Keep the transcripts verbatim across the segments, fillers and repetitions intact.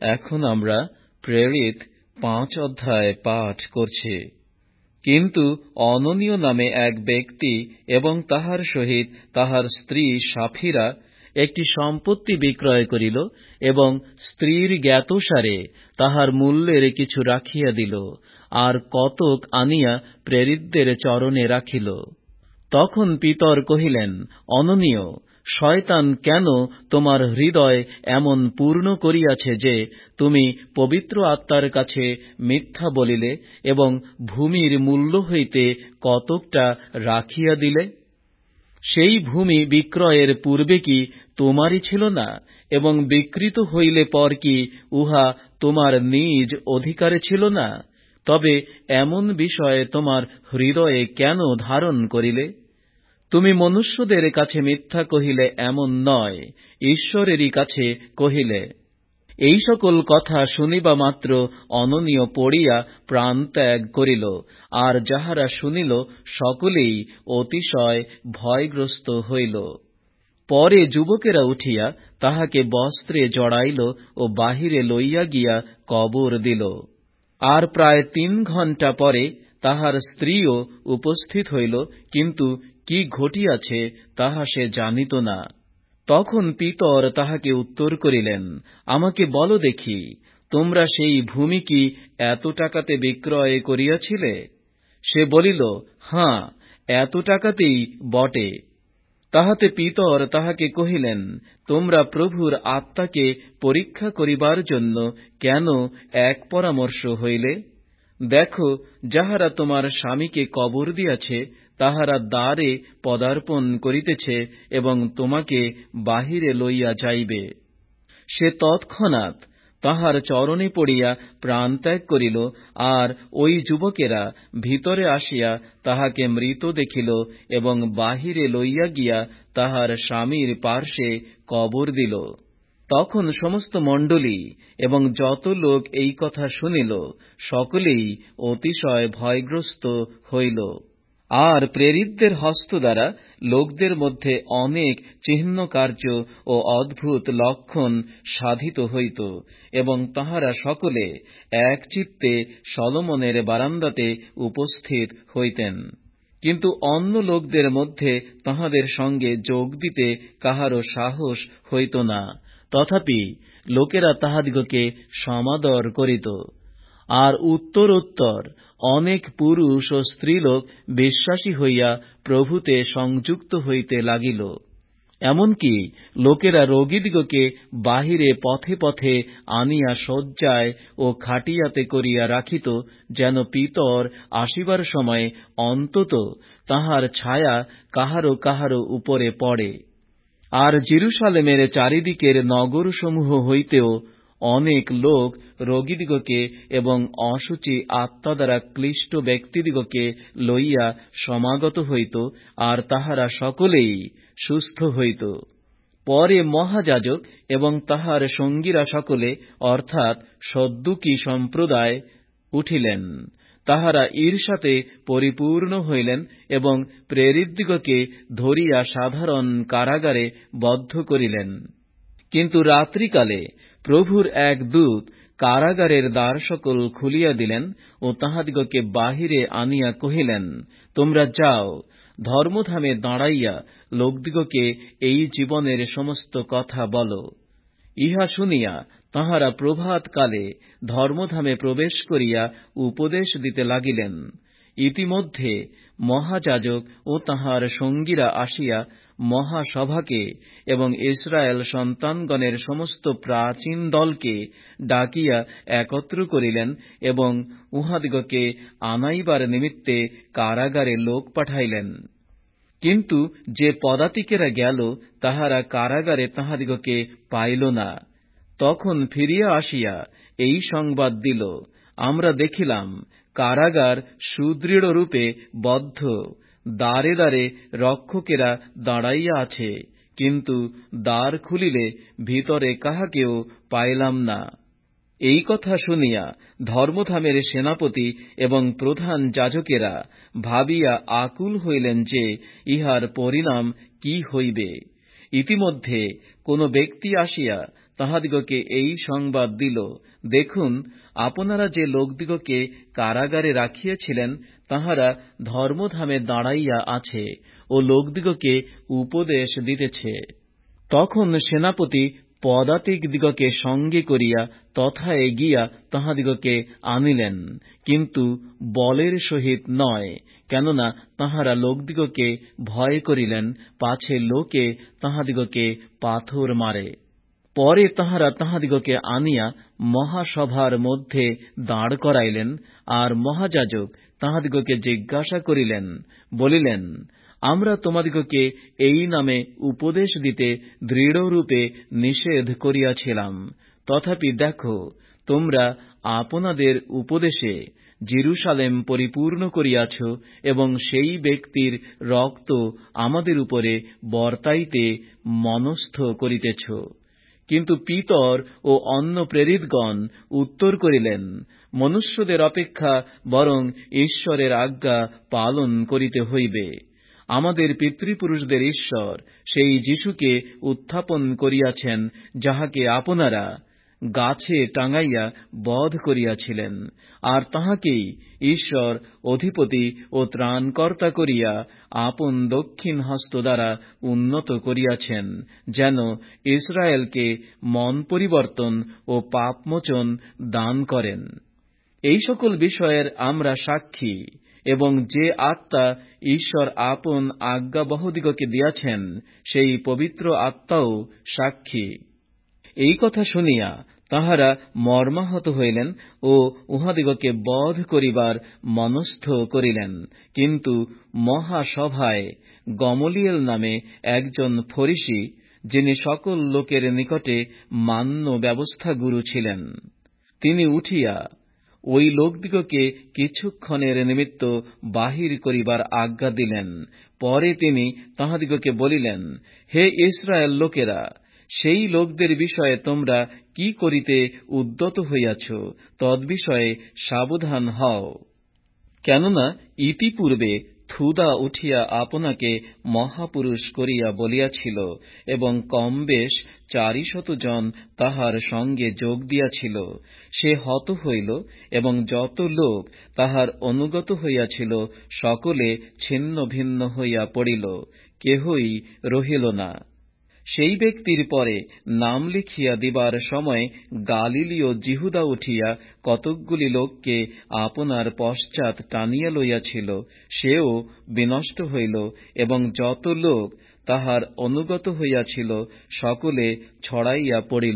এখন আমরা প্রেরিত পাঁচ অধ্যায় পাঠ করছি। কিন্তু অননীয় নামে এক ব্যক্তি এবং তাহার সহিত তাহার স্ত্রী সাফিরা একটি সম্পত্তি বিক্রয় করিল এবং স্ত্রীর জ্ঞাতসারে তাহার মূল্যের কিছু রাখিয়া দিল, আর কতক আনিয়া প্রেরিতদের চরণে রাখিল। তখন পিতর কহিলেন, অননীয়, শয়তান কেন তোমার হৃদয় এমন পূর্ণ করিয়াছে যে তুমি পবিত্র আত্মার কাছে মিথ্যা বলিলে এবং ভূমির মূল্য হইতে কতকটা রাখিয়া দিলে? সেই ভূমি বিক্রয়ের পূর্বে কি তোমারই ছিল না, এবং বিকৃত হইলে পর কি উহা তোমার নিজ অধিকারে ছিল না? তবে এমন বিষয়ে তোমার হৃদয়ে কেন ধারণ করিলে? তুমি মনুষ্যদের কাছে মিথ্যা কহিলে এমন নয়, ঈশ্বরেরই কাছে কহিলে। এই সকল কথা শুনিবা মাত্র অননীয় পড়িয়া প্রাণত্যাগ করিল, আর যাহারা শুনিল সকলেই অতিশয় ভয়গ্রস্ত হইল। পরে যুবকেরা উঠিয়া তাহাকে বস্ত্রে জড়াইল ও বাহিরে লইয়া গিয়া কবর দিল। আর প্রায় তিন ঘণ্টা পরে তাহার স্ত্রীও উপস্থিত হইল, কিন্তু কি ঘটিয়াছে তাহা সে জানিত না। তখন পিতর তাহাকে উত্তর করিলেন, আমাকে বলো দেখি, তোমরা সেই ভূমি কি এত টাকাতে বিক্রয় করিয়াছিলে? সে বলিল, হাঁ, এত টাকাতেই বটে। তাহাতে পিতর তাহাকে কহিলেন, তোমরা প্রভুর আত্মাকে পরীক্ষা করিবার জন্য কেন এক পরামর্শ হইলে? দেখো, যাহারা তোমার স্বামীকে কবর দিয়াছে তাহারা দ্বারে পদার্পণ করিতেছে এবং তোমাকে বাহিরে লইয়া যাইবে। সে তৎক্ষণাৎ তাহার চরণে পড়িয়া প্রাণত্যাগ করিল, আর ওই যুবকেরা ভিতরে আসিয়া তাহাকে মৃত দেখিল এবং বাহিরে লইয়া গিয়া তাহার স্বামীর পার্শ্বে কবর দিল। তখন সমস্ত মণ্ডলী এবং যত লোক এই কথা শুনিল সকলেই অতিশয় ভয়গ্রস্ত হইল। আর প্রেরিতদের হস্ত দ্বারা লোকদের মধ্যে অনেক চিহ্ন কার্য ও অদ্ভুত লক্ষণ সাধিত হইত, এবং তাহারা সকলে একচিত্তে সলোমনের বারান্দাতে উপস্থিত হইতেন। কিন্তু অন্য লোকদের মধ্যে তাহাদের সঙ্গে যোগ দিতে কাহারও সাহস হইত না, তথাপি লোকেরা তাহাদিগকে সমাদর করিত। আর উত্তরোত্তর অনেক পুরুষ ও স্ত্রীলোক বিশ্বাসী হইয়া প্রভুতে সংযুক্ত হইতে লাগিল। এমনকি লোকেরা রোগীদিগকে বাহিরে পথে পথে আনিয়া শয্যায় ও খাটিয়াতে করিয়া রাখিত, যেন পিতর আসিবার সময় অন্তত তাহার ছায়া কাহারো কাহারো উপরে পড়ে। আর জেরুসালেমের চারিদিকের নগরসমূহ হইতেও অনেক লোক রোগীদিগকে এবং অশুচি আত্মা দ্বারা ক্লিষ্ট ব্যক্তিদিগকে লইয়া সমাগত হইত, আর তাহারা সকলেই সুস্থ হইত। পরে মহাযাজক এবং তাহার সঙ্গীরা সকলে, অর্থাৎ সদ্দুকী সম্প্রদায়, উঠিলেন। তাহারা ঈর্ষাতে পরিপূর্ণ হইলেন এবং প্রেরিতদিগকে ধরিয়া সাধারণ কারাগারে বদ্ধ করিলেন। কিন্তু রাত্রিকালে প্রভুর এক দূত কারাগারের দ্বার সকল খুলিয়া দিলেন ও তাহাদিগকে বাহিরে আনিয়া কহিলেন, তোমরা যাও, ধর্মধামে দাঁড়াইয়া লোকদিগকে এই জীবনের সমস্ত কথা বল। ইহা শুনিয়া তাহারা প্রভাতকালে ধর্মধামে প্রবেশ করিয়া উপদেশ দিতে লাগিলেন। ইতিমধ্যে মহাযাজক ও তাহার সঙ্গীরা আসিয়া মহাসভাকে এবং ইসরায়েল সন্তানগণের সমস্ত প্রাচীন দলকে ডাকিয়া একত্র করিলেন এবং উহাদিগকে আনাইবার নিমিত্তে কারাগারে লোক পাঠাইলেন। কিন্তু যে পদাতিকেরা গেল তাহারা কারাগারে তাহাদিগকে পাইল না। তখন ফিরিয়া আসিয়া এই সংবাদ দিল, আমরা দেখিলাম কারাগার সুদৃঢ়রূপে বদ্ধ, দ্বারে দ্বারে রক্ষকেরা দাঁড়াইয়া আছে, কিন্তু দ্বার খুলিলে ভিতরে কাহাকেও পাইলাম না। এই কথা শুনিয়া ধর্মধামের সেনাপতি এবং প্রধান যাজকেরা ভাবিয়া আকুল হইলেন যে ইহার পরিণাম কি হইবে। ইতিমধ্যে কোন ব্যক্তি আসিয়া তাহাদিগকে এই সংবাদ দিল, দেখুন, আপনারা যে লোকদিগকে কারাগারে রাখিয়াছিলেন, তাহারা ধর্মধামে দাঁড়াইয়া আছে ও লোকদিগকে উপদেশ দিতেছে। তখন সেনাপতি পদাতিকদিগকে সঙ্গে করিয়া তথায় গিয়া তাহাদিগকে আনিলেন, কিন্তু বলের সহিত নয়, কেননা তাহারা লোকদিগকে ভয় করিলেন, পাছে লোকে তাহাদিগকে পাথর মারে। পরে তাহারা তাহাদিগকে আনিয়া মহাসভার মধ্যে দাঁড় করাইলেন, আর মহাযাজক তাহাদিগকে জিজ্ঞাসা করিলেন, বলিলেন, আমরা তোমাদিগকে এই নামে উপদেশ দিতে দৃঢ়রূপে নিষেধ করিয়াছিলাম, তথাপি দেখো, তোমরা আপনাদের উপদেশে জেরুসালেম পরিপূর্ণ করিয়াছ এবং সেই ব্যক্তির রক্ত আমাদের উপরে বর্তাইতে মনস্থ করিতেছ। কিন্তু পিতর ও অন্য প্রেরিতগণ উত্তর করিলেন, মনুষ্যদের অপেক্ষা বরং ঈশ্বরের আজ্ঞা পালন করিতে হইবে। আমাদের পিতৃপুরুষদের ঈশ্বর সেই যীশুকে উত্থাপন করিয়াছেন, যাহাকে আপনারা গাছে টাঙাইয়া বধ করিয়াছিলেন, আর তাহাকেই ঈশ্বর অধিপতি ও ত্রাণকর্তা করিয়া আপন দক্ষিণ হস্ত দ্বারা উন্নত করিয়াছেন, যেন ইসরায়েলকে মন পরিবর্তন ও পাপমোচন দান করেন। এই সকল বিষয়ের আমরা সাক্ষী, এবং যে আত্মা ঈশ্বর আপন আজ্ঞাবহদিগকে দিয়াছেন, সেই পবিত্র আত্মাও সাক্ষী। এই কথা শুনিয়া তাহারা মর্মাহত হইলেন ও উহাদিগকে বধ করিবার মনস্থ করিলেন। কিন্তু মহাসভায় গমলিয়েল নামে একজন ফরিসী, যিনি সকল লোকের নিকটে মান্য ব্যবস্থাগুরু ছিলেন, তিনি উঠিয়া ওই লোকদিগকে কিছুক্ষণের নিমিত্ত বাহির করিবার আজ্ঞা দিলেন। পরে তিনি তাহাদিগকে বলিলেন, হে ইসরায়েল লোকেরা, সেই লোকদের বিষয়ে তোমরা কি করিতে উদ্যত হইয়াছ, তদ্বিষয়ে সাবধান হও। কেননা ইতিপূর্বে থুদা উঠিয়া আপনাকে মহাপুরুষ করিয়া বলিয়াছিল, এবং কমবেশ চারিশত জন তাহার সঙ্গে যোগ দিয়াছিল। সে হত হইল, এবং যত লোক তাহার অনুগত হইয়াছিল সকলে ছিন্ন ভিন্ন হইয়া পড়িল, কেহই রহিল না। সেই ব্যক্তির পরে নাম লিখিয়া দিবার সময় গালিলীয় জিহুদা উঠিয়া কতকগুলি লোককে আপনার পশ্চাৎ টানিয়া লইয়াছিল, সেও বিনষ্ট হইল, এবং যত লোক তাহার অনুগত হইয়াছিল সকলে ছড়াইয়া পড়িল।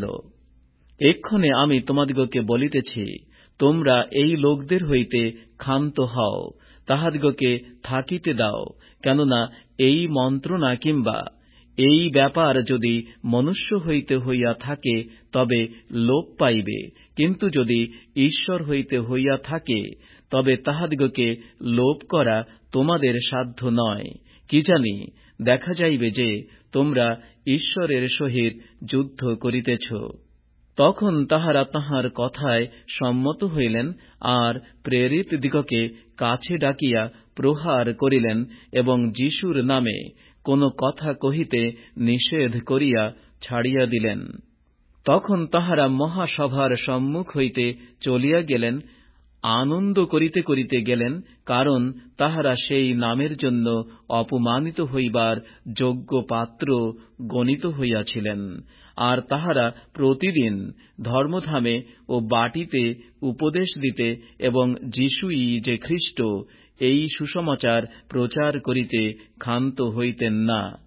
এক্ষণে আমি তোমাদিগকে বলিতেছি, তোমরা এই লোকদের হইতে ক্ষান্ত হও, তাহাদিগকে থাকিতে দাও। কেননা এই মন্ত্রণা কিংবা এই ব্যাপার যদি মনুষ্য হইতে হইয়া থাকে, তবে লোপ পাইবে, কিন্তু যদি ঈশ্বর হইতে হইয়া থাকে, তবে তাহাদিগকে লোপ করা তোমাদের সাধ্য নয়। কি জানি, দেখা যাইবে যে তোমরা ঈশ্বরের সহিত যুদ্ধ করিতেছ। তখন তাহারা তাহার কথায় সম্মত হইলেন, আর প্রেরিতদিগকে কাছে ডাকিয়া প্রহার করিলেন, এবং যীশুর নামে কোন কথা কহিতে নিষেধ করিয়া ছাড়িয়া দিলেন। তখন তাহারা মহাসভার সম্মুখ হইতে চলিয়া গেলেন, আনন্দ করিতে করিতে গেলেন, কারণ তাহারা সেই নামের জন্য অপমানিত হইবার যোগ্য পাত্র গণিত হইয়াছিলেন। আর তাহারা প্রতিদিন ধর্মধামে ও বাটিতে উপদেশ দিতে এবং যীশুই যে খ্রীষ্ট, এই সুসমাচার প্রচার করিতে ক্ষান্ত হইতেন না।